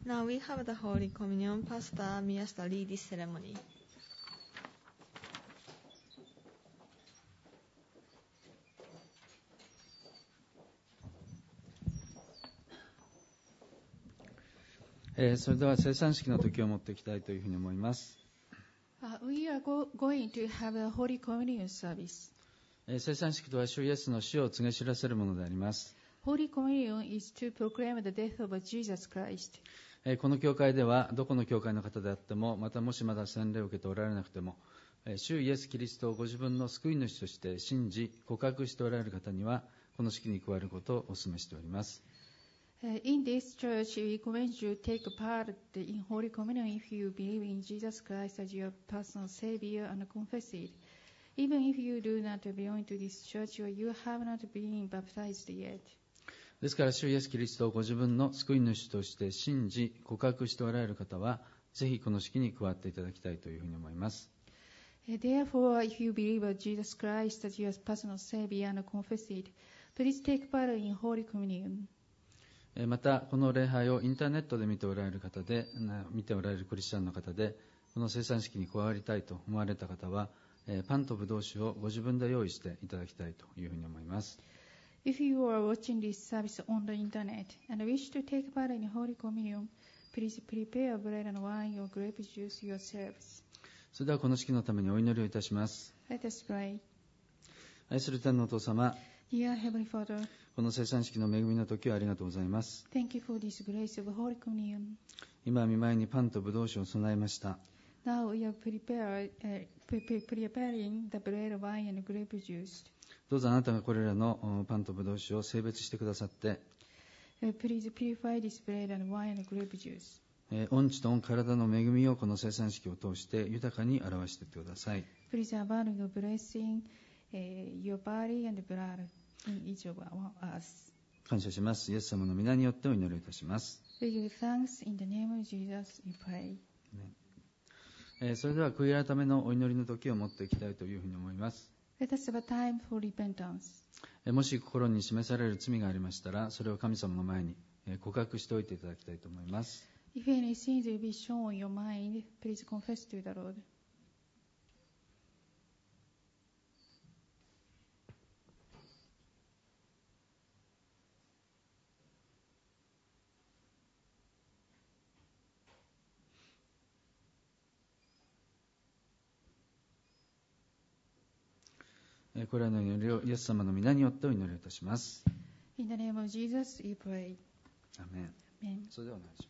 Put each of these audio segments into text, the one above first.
Now we have the Holy Communion. Pastor Miyashita lead this ceremony. それでは聖餐式の時を持っていきたいというふうに思います。 We are going to have a Holy Communion service. 聖餐式とは主イエスの死を告げ知らせるものであります。 Holy Communion is to proclaim the death of Jesus Christ. この教会ではどこの教会の方であっても、またもしまだ洗礼を受けておられなくても、主イエスキリストをご自分の救い主として信じ告白しておられる方にはこの式に加わることをお勧めしております。 In this church, we commend you to take part in Holy Communion if you believe in Jesus Christ as your personal Savior and confess it. Even if you do not belong to this church or you have not been baptized yet. ですから主イエスキリストをご自分の救い主として信じ告白しておられる方はぜひこの式に加わっていただきたいというふうに思います。 Therefore, if you believe in Jesus Christ as your personal Savior and confess it, please take part in Holy Communion. またこの礼拝をインターネットで見ておられる方で、見ておられるクリスチャンの方でこの聖餐式に加わりたいと思われた方は、パンとブドウ酒をご自分で用意していただきたいというふうに思います。 If you are watching this service on the internet and wish to take part in Holy Communion, please prepare bread and wine or grape juice yourselves. それではこの式のためにお祈りをいたします。 Let us pray. 愛する天のお父様、 Dear Heavenly Father, この聖餐式の恵みの時をありがとうございます。 thank you for this grace of Holy Communion. 今御前にパンとブドウ酒を備えました。 Now we are preparing the bread, wine, and grape juice. どうぞあなたがこれらのパンとブドウ酒を聖別してくださって、 Please purify this bread and wine and grape juice. 御血と御体の恵みをこの聖餐式を通して豊かに表していってください。 Please abound your blessing, your body and blood in each of us. 感謝します。イエス様の皆によってお祈りをいたします。 We give thanks in the name of Jesus, we pray. それでは悔い改めのお祈りの時を持っていきたいというふうに思います。 Let us have a time for repentance. もし心に示される罪がありましたら、それを神様の前に告白しておいていただきたいと思います。 If any sins will be shown in your mind, please confess to the Lord. これらの祈りをイエス様の皆によってお祈りいたします。 In the name of Jesus, we pray. アメン。 Amen. それではお願いします。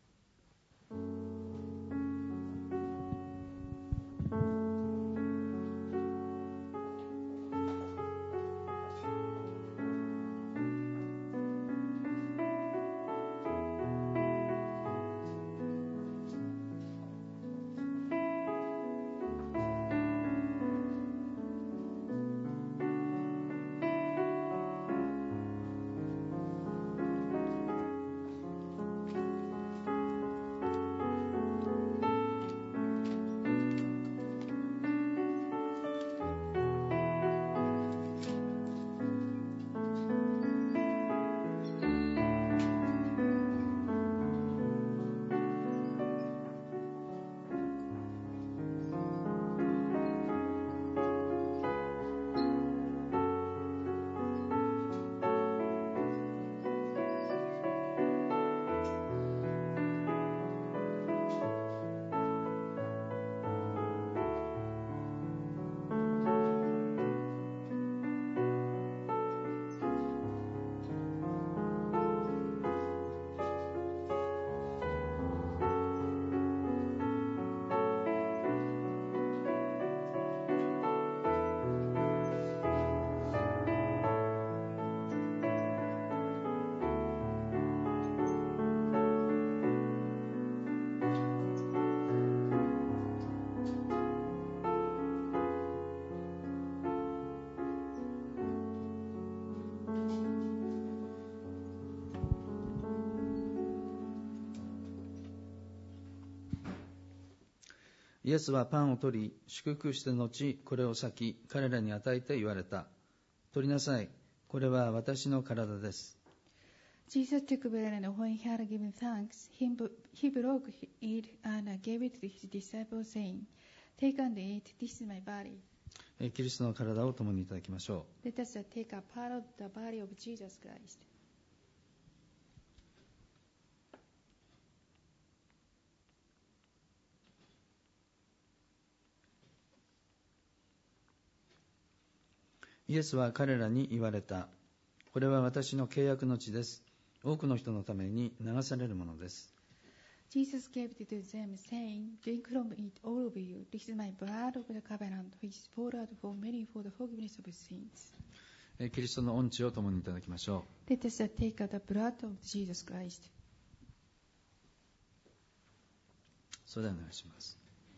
イエスはパンを取り、祝福して後、これを裂き、彼らに与えて言われた。取りなさい。これは私の体です。 Jesus took bread, and when he had given thanks, he broke it and gave it to his disciples, saying, Take and eat, this is my body. キリストの体を共にいただきましょう。 Let us take a part of the body of Jesus Christ. イエスは彼らに言われた。これは私の契約の地です。多くの人のために流されるものです。 Jesus gave it to them, saying, Drink from it, all of you. This is my blood of the covenant, which is poured out for many for the forgiveness of sins. キリストの御血を共にいただきましょう。 Let us take the blood of Jesus Christ. それではお願いします。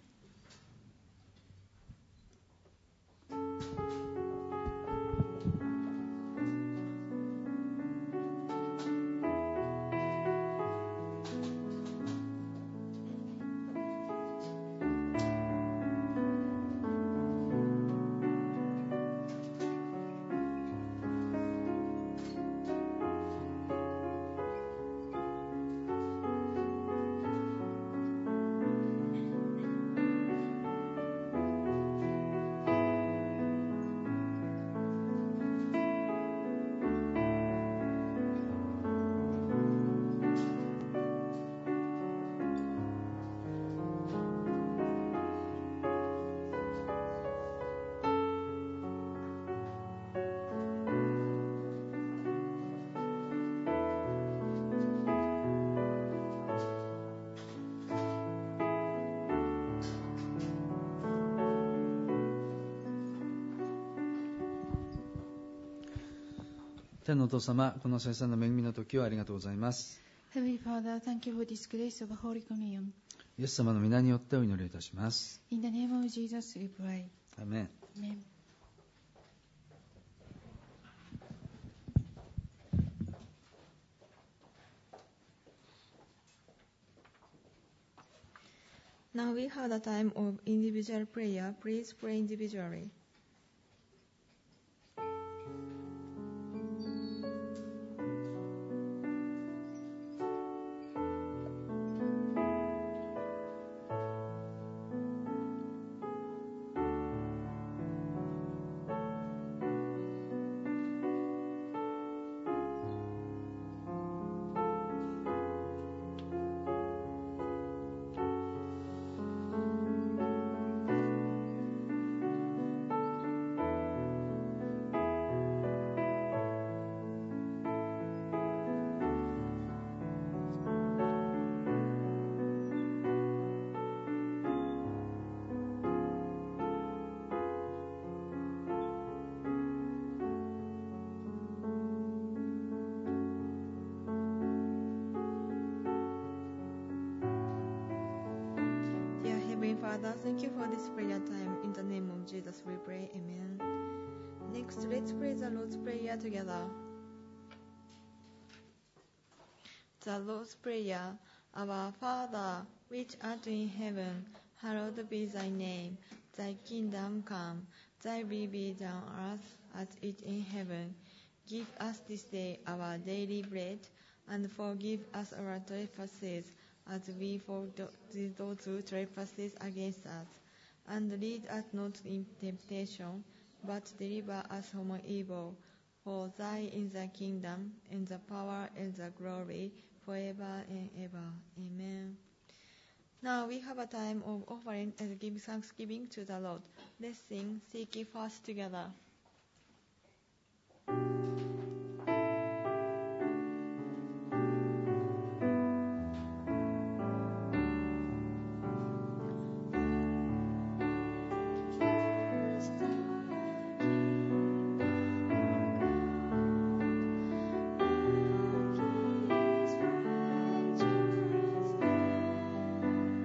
天のお父様、この聖餐の恵みの時をありがとうございます。 Heavenly Father, thank you for this grace of Holy Communion. イエス様の皆によってお祈りいたします。 In the name of Jesus, we pray. アメン。 Amen. Now we have the time of individual prayer. Please pray individually. Dear Heavenly Father, thank you for this prayer time. In the name of Jesus we pray. Amen. Next, let's pray the Lord's Prayer together. The Lord's Prayer. Our Father, which art in heaven, hallowed be thy name. Thy kingdom come, thy will be done on earth as it in heaven. Give us this day our daily bread, and forgive us our trespasses, as we forgive those who trespass against us. And lead us not into temptation, but deliver us from evil. For thine is the kingdom, and the power, and the glory, forever and ever. Amen. Now we have a time of offering and giving thanksgiving to the Lord. Let's sing Seek Ye First together.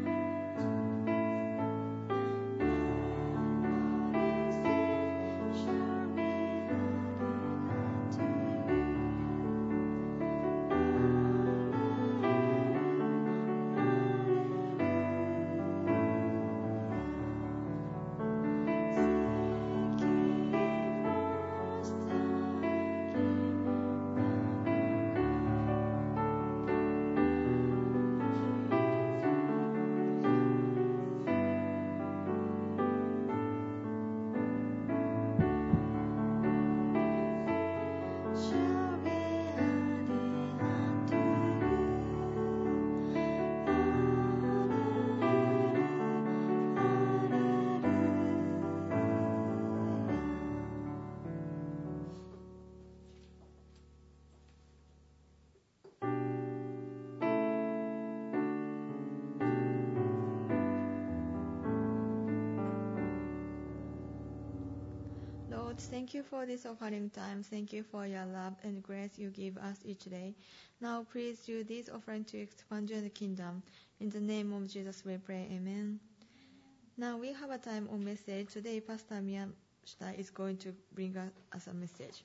Shine. thank you for this offering time. Thank you for your love and grace you give us each day. Now please use this offering to expand your kingdom. In the name of Jesus we pray. Amen. Now we have a time of message. Today Pastor Miyashita is going to bring us a message.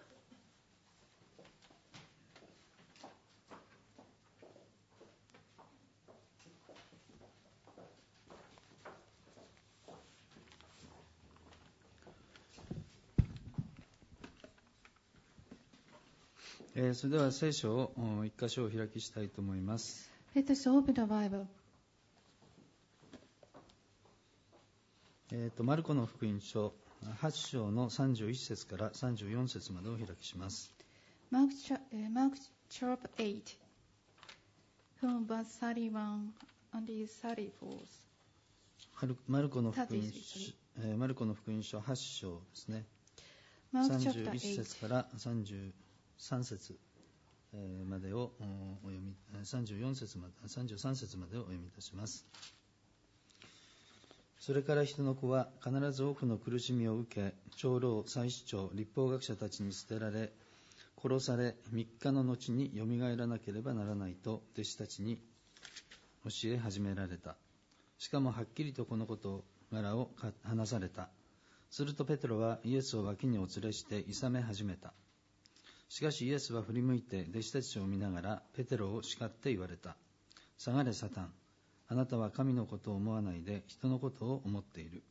それでは聖書を一箇所お開きしたいと思います。 Let us open the Bible. マルコの福音書8章の31節から34節までお開きします。 Mark chapter 8, from verse 31 and 34. マルコの福音書8章ですね。31節から33節までをお読み、33節までをお読みいたします。それから人の子は必ず多くの苦しみを受け、長老、祭司長、律法学者たちに捨てられ、殺され、3日の後によみがえらなければならないと弟子たちに教え始められた。しかもはっきりとこの事柄を話された。するとペテロはイエスを脇にお連れして諌め始めた。しかしイエスは振り向いて弟子たちを見ながらペテロを叱って言われた。下がれサタン。あなたは神のことを思わないで人のことを思っている。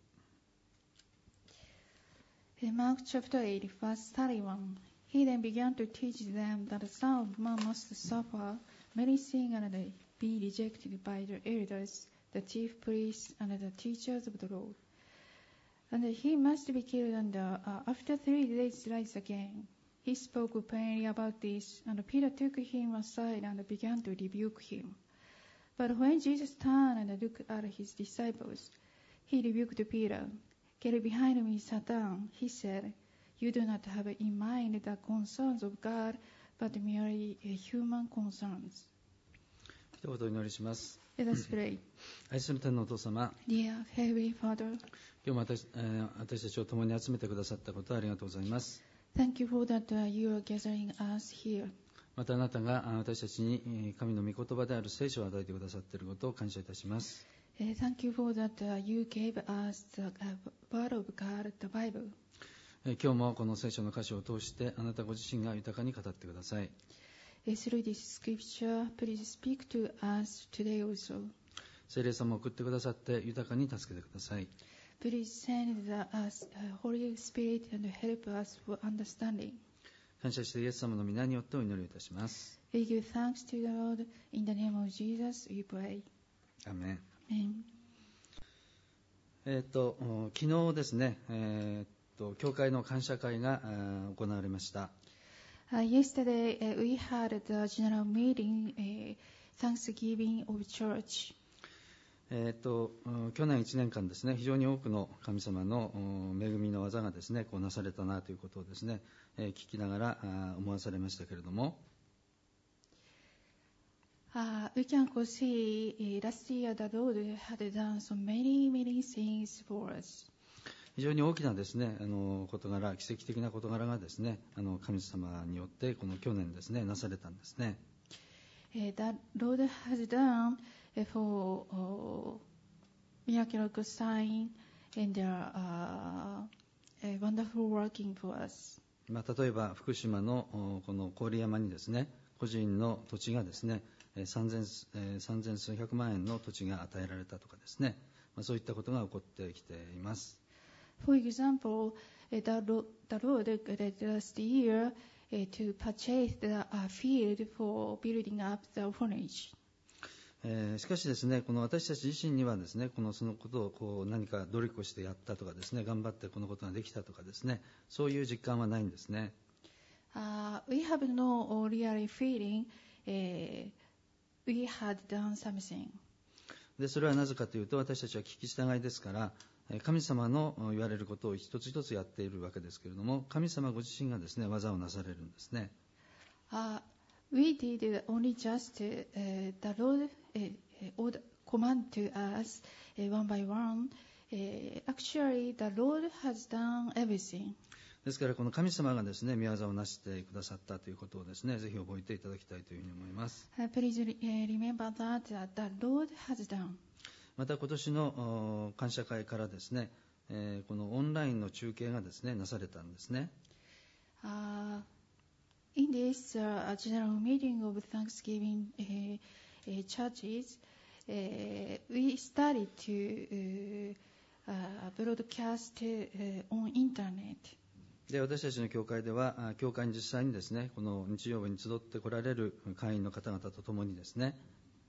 Mark chapter 8, verse 31. He then began to teach them that the Son of Man must suffer many things and be rejected by the elders, the chief priests, and the teachers of the law. And he must be killed and after 3 days rise again. He spoke plainly about this, and Peter took him aside and began to rebuke him. But when Jesus turned and looked at his disciples, he rebuked Peter. Get behind me, Satan, he said. You do not have in mind the concerns of God, but merely human concerns. 一言お祈りします。 Let us pray. 愛する天のお父様、 Dear Heavenly Father, 今日も私たちを共に集めてくださったことをありがとうございます。 thank you for that you are gathering us here. またあなたが私たちに神の御言葉である聖書を与えてくださっていることを感謝いたします。 Thank you for that you gave us the word of God, the Bible. 今日もこの聖書の箇所を通してあなたご自身が豊かに語ってください。 Through this scripture, please speak to us today also. 聖霊様を送ってくださって豊かに助けてください。 Please send us Holy Spirit and help us for understanding. 感謝してイエス様の皆によってお祈りいたします。 We give thanks to the Lord. In the name of Jesus, we pray. アーメン。 Amen. 昨日ですね、教会の感謝会が行われました。 Yesterday, we had the general meeting, Thanksgiving of Church. 去年1年間ですね、非常に多くの神様の恵みの技がですね、こうなされたなということをですね、聞きながら思わされましたけれども、 We can see last year the Lord had done so many things for us. 非常に大きなですね、事柄、奇跡的な事柄がですね、神様によってこの去年ですね、なされたんですね。 That Lord has done for miraculous sign and wonderful working for us. 例えば福島のこの郡山にですね、個人の土地がですね、3000数百万円の土地が与えられたとかですね、そういったことが起こってきています。 For example, the Lord led us the year to purchase the field for building up the orphanage. しかしですね、この私たち自身にはですね、そのことをこう何か努力をしてやったとかですね、頑張ってこのことができたとかですね、そういう実感はないんですね。 We have no really feeling we had done something. で、それはなぜかというと、私たちは聞き従いですから、神様の言われることを一つ一つやっているわけですけれども、神様ご自身がですね、技をなされるんですね。 We did only just the Lord command to us one by one. Actually, the Lord has done everything. ですからこの神様がですね、御業をなしてくださったということをですね、ぜひ覚えていただきたいというふうに思います。 Please remember that the Lord has done. また今年の感謝会からですね、このオンラインの中継がですね、なされたんですね。 In this general meeting of Thanksgiving churches, we started to broadcast on internet. で、私たちの教会では、教会に実際にですね、この日曜日に集って来られる会員の方々と共にですね、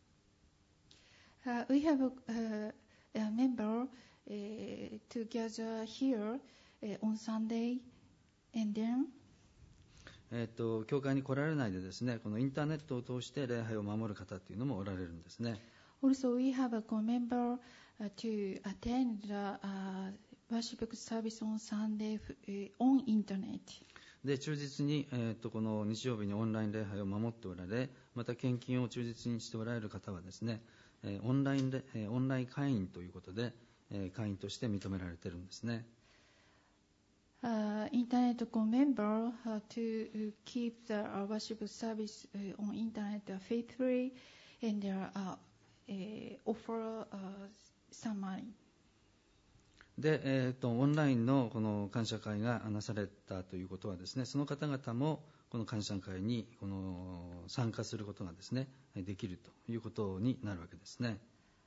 We have a member to gather here on Sunday, and then 教会に来られないでですね、このインターネットを通して礼拝を守る方というのもおられるんですね。 also we have a member to attend the worship service on Sunday on internet. で、忠実に、この日曜日にオンライン礼拝を守っておられ、また献金を忠実にしておられる方はですね、オンライン会員ということで、会員として認められているんですね。 Internet member to keep the worship service on internet faithfully and offer some money. で、オンラインのこの感謝会がなされたということはですね、その方々もこの感謝会に参加することがですね、できるということになるわけですね。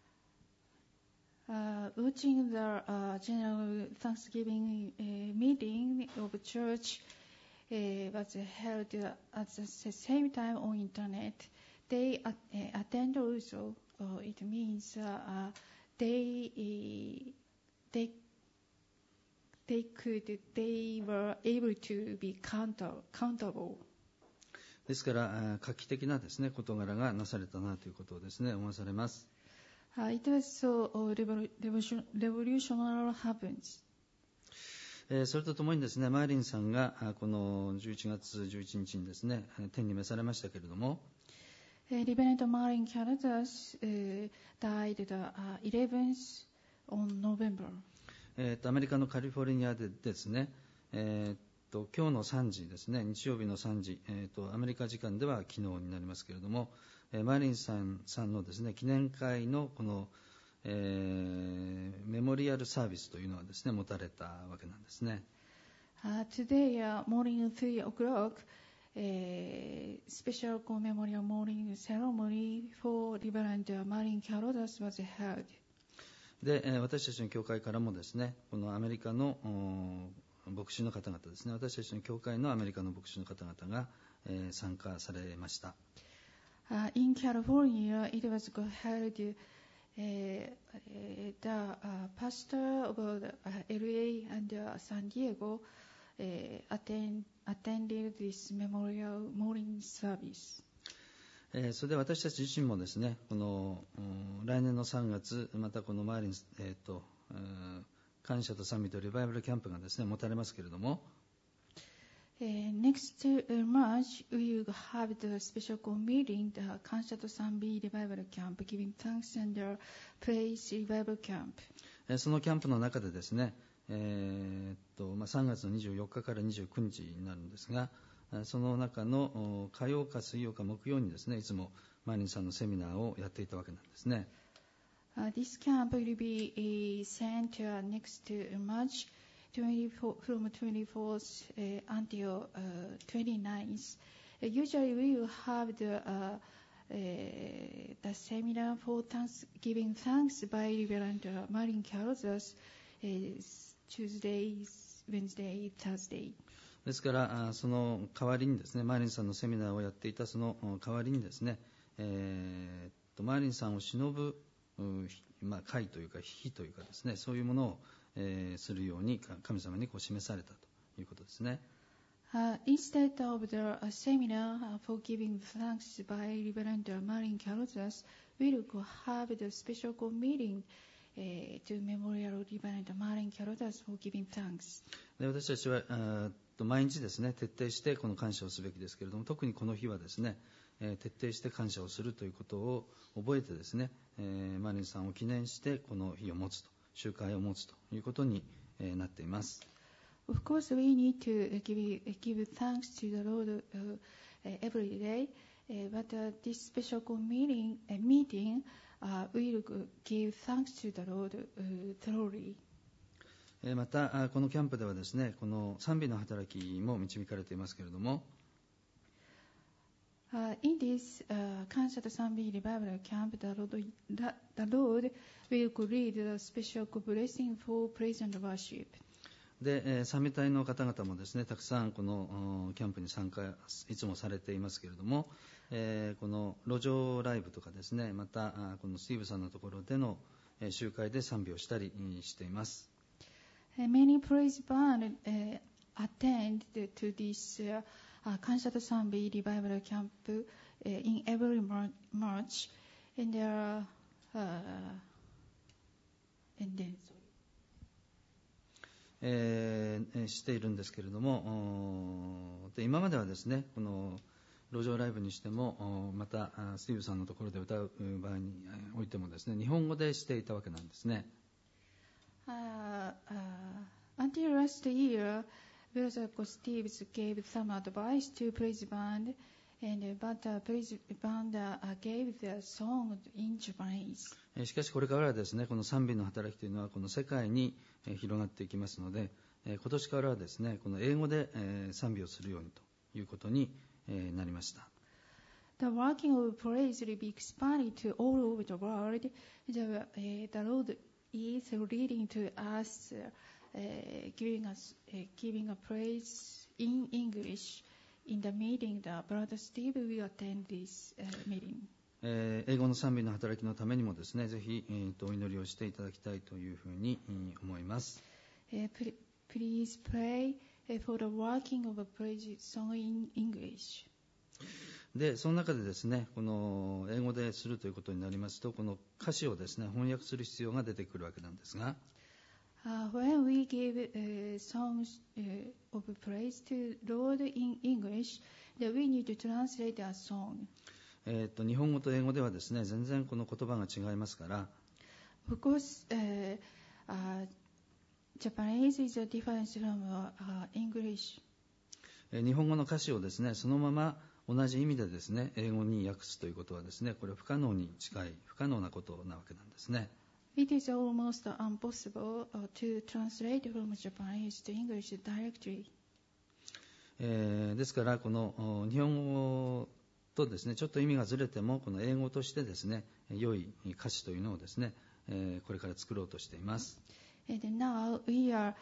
Watching the general Thanksgiving meeting of church was held at the same time on internet. They attend also. It means they were able to be countable. ですから画期的なですね、事柄がなされたなということをですね、思わされます。 It was so revolutionary happens. それとともにですね、マーリンさんがこの11月11日にですね、天に召されましたけれども、 Reverend Marlin Carruthers died the 11th on November. アメリカのカリフォルニアでですね、今日の3時ですね、日曜日の3時、アメリカ時間では昨日になりますけれども、マーリンさんのですね、記念会のこの、メモリアルサービスというのはですね、持たれたわけなんですね。 Today morning 3 o'clock, special memorial morning ceremony for Reverend Marlin Carruthers was held. で、私たちの教会からもですね、このアメリカの牧師の方々ですね、私たちの教会のアメリカの牧師の方々が、参加されました。 In California, it was held. The pastor of LA and San Diego attended this memorial morning service. それで私たち自身もですね、この来年の3月、またこのマーリン、感謝と賛美とリバイバルキャンプがですね、持たれますけれども、 Next March, we will have the special meeting, the 感謝と賛美 Revival Camp, giving thanks and praise Revival Camp. そのキャンプの中でですね、3月の24日から29日になるんですが、その中の火曜か水曜か木曜にですね、いつもマーリンさんのセミナーをやっていたわけなんですね。 This camp will be sent next March. From 24th until 29th. Usually we will have the seminar for giving thanks by Reverend Marlin Carruthers Tuesday, Wednesday, Thursday. ですからその代わりにですね、マーリンさんのセミナーをやっていたその代わりにですね、マーリンさんを偲ぶ会というか日というかですね、そういうものをするように神様に示されたということですね。 Instead of the seminar for giving thanks by Reverend Marlin Carruthers, we will have the special meeting to memorial Reverend Marlin Carruthers for giving thanks. で、私たちは毎日ですね、徹底してこの感謝をすべきですけれども、特にこの日はですね、徹底して感謝をするということを覚えてですね、マーリンさんを記念してこの日を持つと、集会を持つということになっています。 Of course, we need to give thanks to the Lord every day, but this special meeting will give thanks to the Lord thoroughly. またこのキャンプではですね、この賛美の働きも導かれていますけれども、 In this Kansha Sambi Revival Camp, the Lord will lead the special blessing for praise and worship. で、賛美隊の方々もですね、たくさんこのキャンプに参加いつもされていますけれども、この路上ライブとかですね、またこのスティーブさんのところでの集会で賛美をしたりしています。 Many praise band attend to this Kansha Sambi Revival Camp in every March, and there are and then しているんですけれども、で今まではですね、この路上ライブにしても、またスティーブさんのところで歌う場合においてもですね、日本語でしていたわけなんですね。 Until last year, Brother Steve gave some advice to praise band, but praise band gave the song in Japanese. しかしこれからはですね、この賛美の働きというのはこの世界に広がっていきますので、今年からはですね、この英語で賛美をするようにということになりました。 The working of praise will be expanded to all over the world. The Lord is leading to us, giving a praise in English. In the meeting, the Brother Steve will attend this meeting. 英語の賛美の働きのためにもですね、ぜひ、お祈りをしていただきたいというふうに思います。 Please pray for the working of a praise song in English. で、その中でですね、この英語でするということになりますと、この歌詞をですね、翻訳する必要が出てくるわけなんですが、 When we give songs of praise to Lord in English, then we need to translate a song. 日本語と英語ではですね、全然この言葉が違いますから、 Of course, Japanese is different from English. 日本語の歌詞をですね、そのまま同じ意味でですね、英語に訳すということはですね、これは不可能に近い、不可能なことなわけなんですね。 It is almost impossible to translate from Japanese to English directly. ですからこの日本語とですね、ちょっと意味がずれてもこの英語としてですね、良い歌詞というのをですね、これから作ろうとしています。 And now we are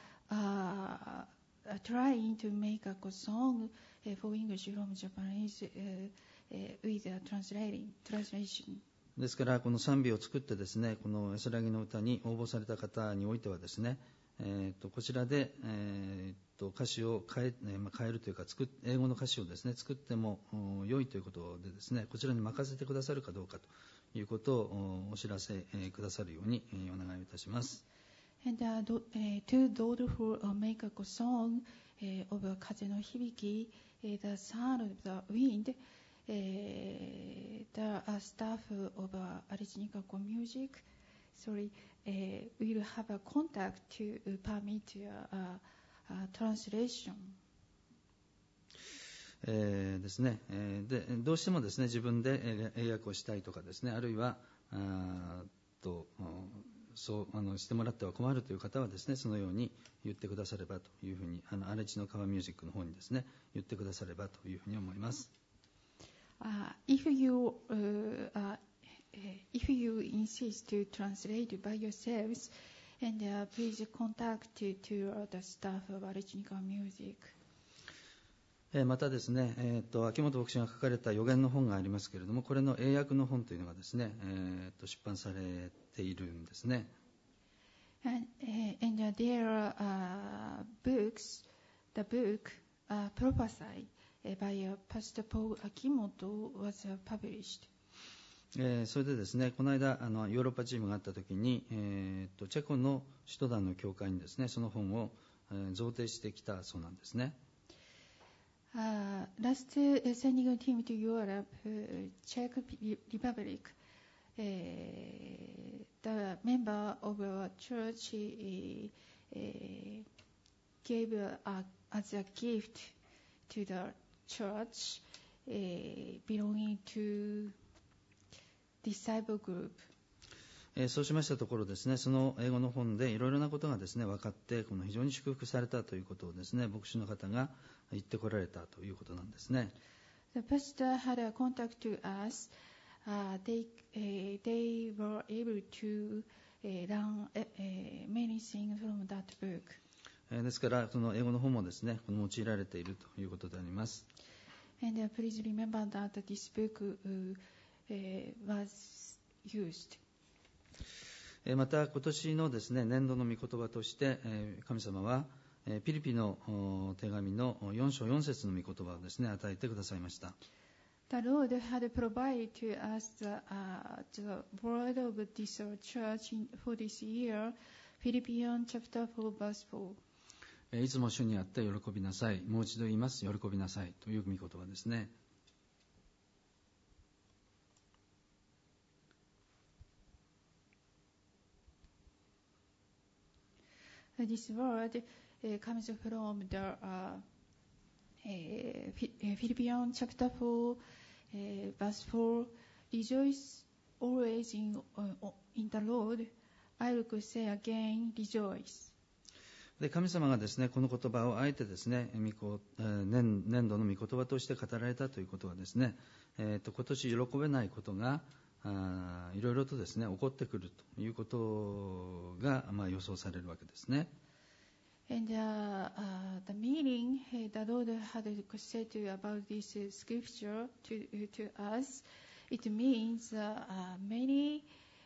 trying to make a song for English from Japanese with a translation. ですからこの賛美を作ってですね、この安らぎの歌に応募された方においてはですね、こちらで、歌詞を変えるというか英語の歌詞をですね作っても良いということでですね、こちらに任せてくださるかどうかということをお知らせくださるようにお願いいたします。 And to those who make a song of 風の響き, the sound of the wind, the staff of Aricnica Music, will have a contact to permit translation. ですね、でどうしてもですね、自分で英訳をしたいとかですね、あるいはそうしてもらっては困るという方はですね、そのように言ってくださればというふうに、アレチの川ミュージックの方にですね、言ってくださればというふうに思います。 If you insist to translate by yourselves, and please contact to the staff of Aricnica Music. またですね、秋元牧師が書かれた予言の本がありますけれども、これの英訳の本というのがですね、出版されているんですね。 And there are books, the book Prophesy by Pastor Paul Akimoto was published. それでですね、この間ヨーロッパチームがあった時に、チェコの使徒団の教会にですね、その本を贈呈してきたそうなんですね。 Last sending a team to Europe, Czech Republic, the member of our church gave as a gift to the church belonging to disciple group. そうしましたところですね、その英語の本でいろいろなことがですね分かって、この非常に祝福されたということをですね、牧師の方が言ってこられたということなんですね。 The pastor had a contact to us. They were able to learn many things from that book. ですから、その英語の本もですね、この用いられているということであります。 And please remember that this book was used. また今年のですね、年度の御言葉として、神様はピリピの手紙の4章4節の御言葉をですね、与えてくださいました。 The Lord had provided to us the word of this church for this year, Philippians chapter 4 verse 4. いつも主にあって喜びなさい。もう一度言います。喜びなさいという御言葉ですね。 This word comes from the Philippians chapter 4 verse 4. Rejoice always in the Lord. I will say again, rejoice. で、神様がですね、この言葉をあえてですね、年度の御言葉として語られたということはですね、今年喜べないことがいろいろとですね、起こってくるということが、予想されるわけですね。 And the meaning the Lord had said about this scripture to us, it means many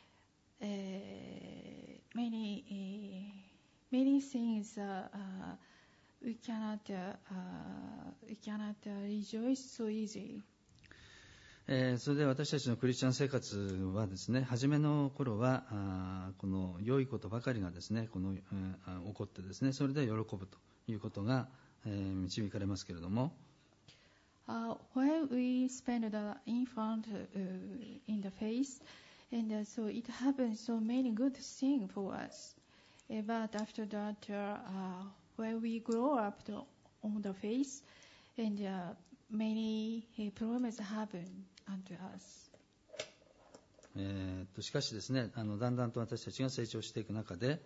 things we cannot rejoice so easily. それで私たちのクリスチャン生活はですね、初めの頃はこの良いことばかりがですね、起こってですね、それで喜ぶということが、導かれますけれども、 when we spend the infant in the face, and so it happens so many good things for us. But after that, when we grow up on the face, and many problems happen unto us. しかしですね、だんだんと私たちが成長していく中で、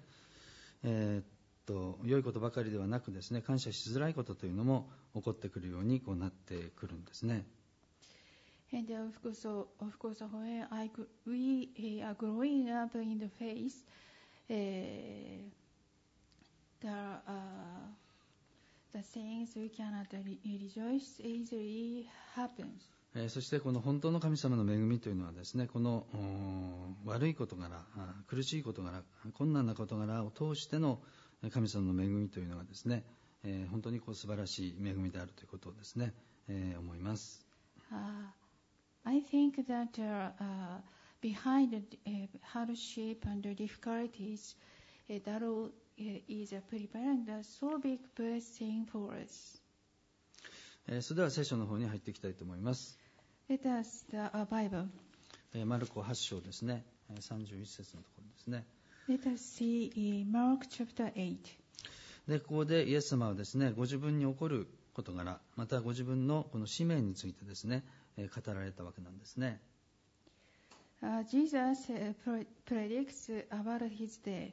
良いことばかりではなくですね、感謝しづらいことというのも起こってくるようにこうなってくるんですね。 And of course, when we are growing up in the faith, the things we cannot rejoice easily happens. そしてこの本当の神様の恵みというのはですね、この悪い事柄、苦しい事柄、困難な事柄を通しての神様の恵みというのがですね、本当にこう素晴らしい恵みであるということをですね、思います。 I think that behind the hardship and the difficulties, that is preparing the so big blessing for us. それでは聖書の方に入っていきたいと思います。 Let us the Bible. マルコ8章ですね、31節のところですね。 Let us see Mark chapter 8. で、ここでイエス様はですね、ご自分に起こる事柄、またご自分のこの使命についてですね、語られたわけなんですね。 Jesus predicts about his death.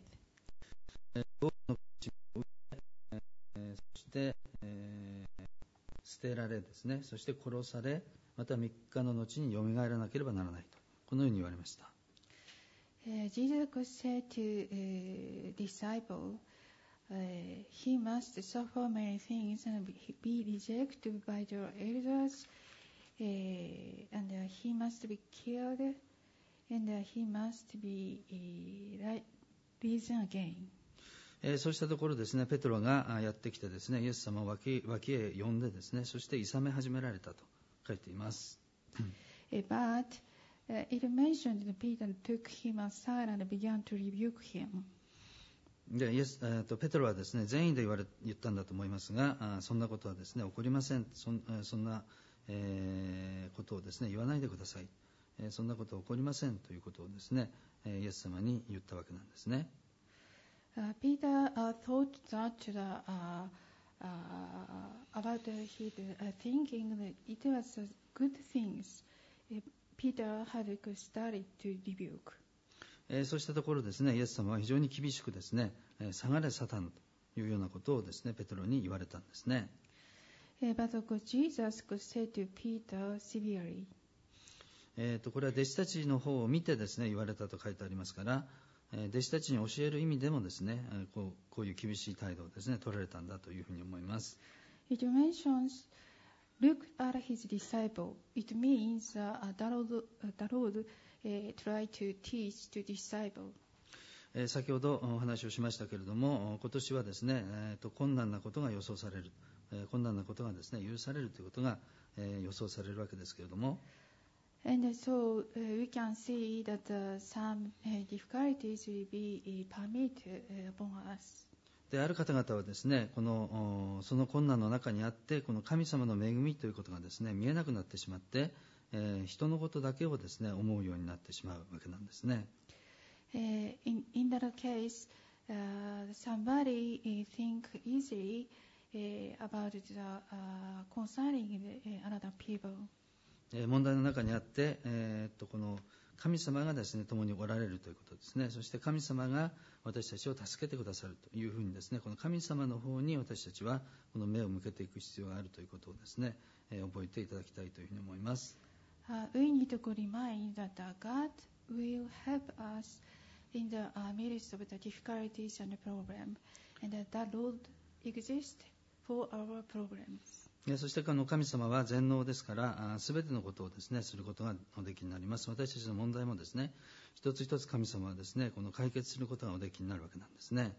そして、捨てられですね、そして殺され、また3日の後によみがえらなければならないと、このように言われました。 Jesus said to disciple, he must suffer many things and be rejected by the elders, and he must be killed, and he must be risen again. そうしたところですね、ペトロがやってきてですね、イエス様を脇へ呼んでですね、そして諌め始められたと書いています。 But it mentioned that Peter took him aside and began to rebuke him. でペトロはですね、善意で言ったんだと思いますが、そんなことはですね、起こりません。そんな、ことをですね、言わないでください。そんなことは起こりませんということをですね、イエス様に言ったわけなんですね。 Peter thought that about his thinking that it was good things. Peter had started to rebuke. そうしたところですね、イエス様は非常に厳しくですね、下がれサタンというようなことをですね、ペテロに言われたんですね。 But Jesus said to Peter severely. これは弟子たちの方を見てですね、言われたと書いてありますから、弟子たちに教える意味でもですね、こういう厳しい態度をですね、取られたんだというふうに思います。 It mentions, look at his disciple. It means the Lord tried to teach to disciple. 先ほどお話をしましたけれども、今年はですね、困難なことが予想される、困難なことがですね、許されるということが、予想されるわけですけれども、 And so we can see that some difficulties will be permitted upon us. である方々はですね、その困難の中にあってこの神様の恵みということがですね、見えなくなってしまって、人のことだけをですね、思うようになってしまうわけなんですね。 In that case, somebody think easily about the concerning another people. 問題の中にあって、この神様がですね、共におられるということですね。そして神様が私たちを助けてくださるというふうにですね、この神様の方に私たちはこの目を向けていく必要があるということをですね、覚えていただきたいというふうに思います。 We need to remind that God will help us in the midst of the difficulties and the problem, and that the Lord exists for our problems. そして神様は全能ですから、すべてのことをですね、することがおできになります。私たちの問題もですね、一つ一つ神様はですね、この解決することがおできになるわけなんですね。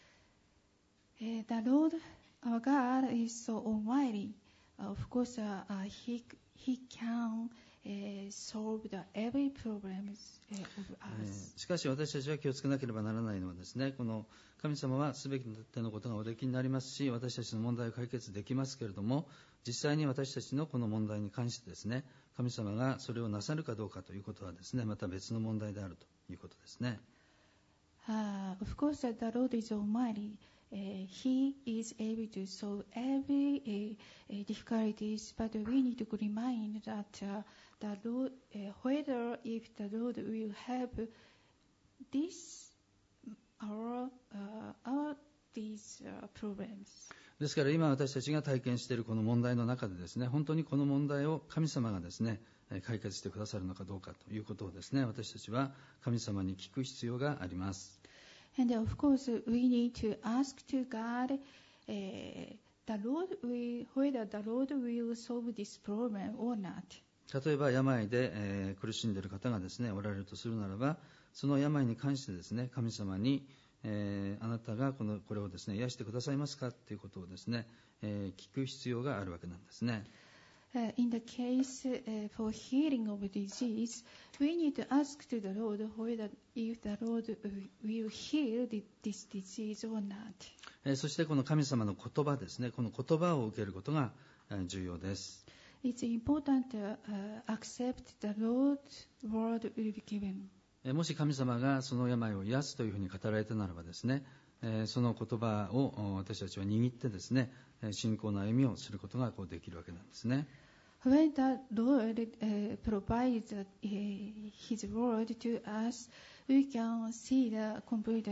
The Lord our God is so almighty. Of course, He can solve every problem of us. しかし私たちは気をつけなければならないのはですね、この神様はすべてのことがおできになりますし、私たちの問題を解決できますけれども、実際に私たちのこの問題に関してですね、神様がそれをなさるかどうかということはですね、また別の問題であるということですね。 Of course, the Lord is almighty. He is able to solve every difficulties, but we need to remind that the Lord, whether if the Lord will help these problems. ですから今私たちが体験しているこの問題の中でですね、本当にこの問題を神様がですね、解決してくださるのかどうかということをですね、私たちは神様に聞く必要があります。 And of course, we need to ask to God, whether the Lord will solve this problem or not. 例えば病で、苦しんでいる方がですね、おられるとするならば、その病に関してですね、神様に、あなたがこれをですね、癒してくださいますかということをですね、聞く必要があるわけなんですね。 In the case for healing of disease, we need to ask to the Lord whether if the Lord will heal this disease or not. そしてこの神様の言葉ですね、この言葉を受けることが重要です。 It's important to accept the Lord's word will be given. もし神様がその病を癒すというふうに語られたならばですね、その言葉を私たちは握ってですね、信仰の歩みをすることができるわけなんですね。 When the Lord provides His word to us, we can see the complete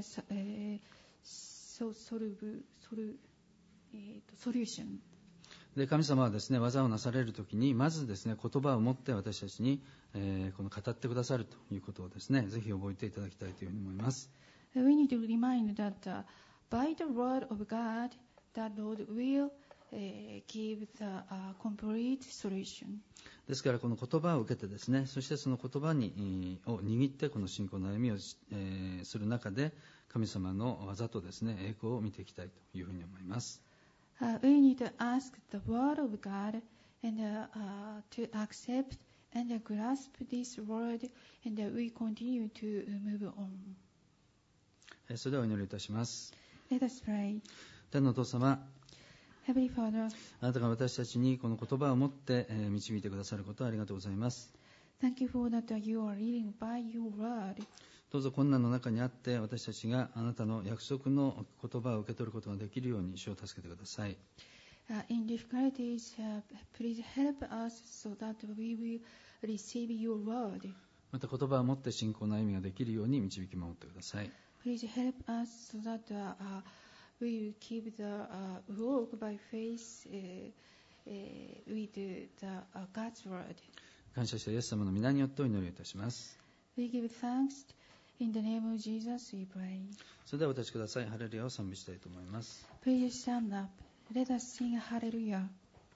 solution. で神様はですね、技をなされるときにまずですね、言葉を持って私たちに、この語ってくださるということをですね、ぜひ覚えていただきたいというふうに思います。 We need to remind that by the word of God, the Lord will give the complete solution. ですからこの言葉を受けてですね、そしてその言葉を握ってこの信仰の歩みをする中で、神様の技とですね、栄光を見ていきたいというふうに思います。 We need to ask the word of God and to accept and grasp this word, and we continue to move on. それではお祈りいたします。 Let us pray. 天のお父様、 Heavenly Father, あなたが私たちにこの言葉を持って導いてくださることをありがとうございます。 thank you for that you are leading by your word. どうぞ困難の中にあって私たちがあなたの約束の言葉を受け取ることができるように主を助けてください。 In difficulties, please help us so that we will receive your word. また言葉を持って信仰の歩みができるように導き守ってください。 Please help us so that we will keep the walk by faith with the God's word. 感謝したイエス様の皆によってお祈りいたします。 We give thanks in the name of Jesus. We pray. それではお立ちください。ハレルヤを賛美したいと思います。 Please stand up. Let us sing Hallelujah.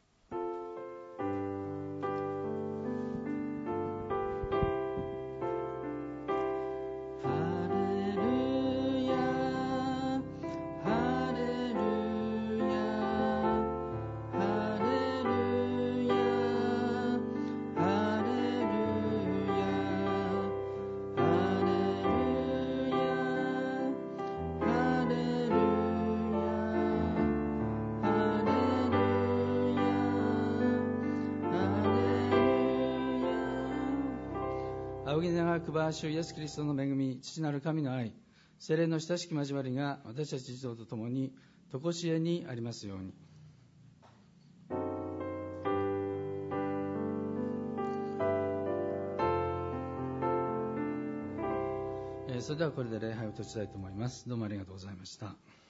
仰ぎ長くば主イエスキリストの恵み、父なる神の愛、聖霊の親しき交わりが私たち一同と共に常しえにありますように。それではこれで礼拝を閉じたいと思います。どうもありがとうございました。